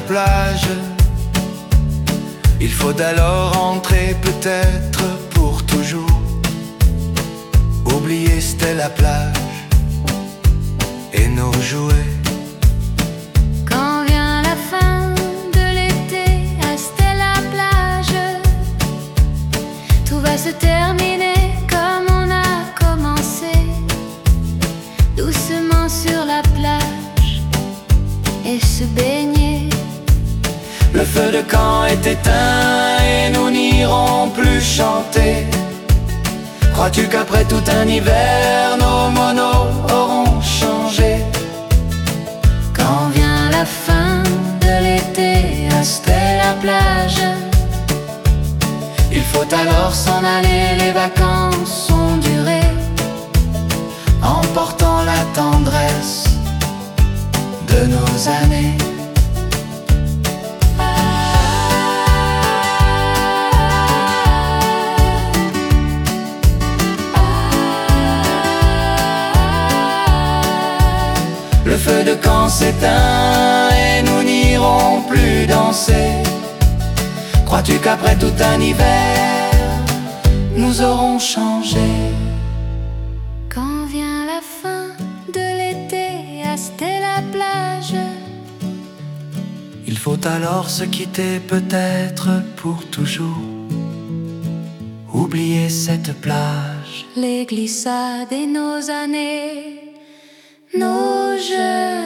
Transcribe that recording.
plage. Il faut alors rentrer peut-être pour toujours. Oublier c'était la plage et nos jouets. Quand vient la fin de l'été à Stella plage, tout va se terminer comme on a commencé, doucement sur la plage et se baigner. Le feu de camp est éteint et nous n'irons plus chanter. Crois-tu qu'après tout un hiver, nos monos auront changé? Quand vient la fin de l'été à Stella plage, il faut alors s'en aller, les vacances ont duré, emportant la tendresse de nos années. Le feu de camp s'éteint et nous n'irons plus danser. Crois-tu qu'après tout un hiver, nous aurons changé? quand vient la fin de l'été à Stella plage, Il faut alors se quitter peut-être pour toujours. Oublier cette plage. les glissades et nos années, nos jeux.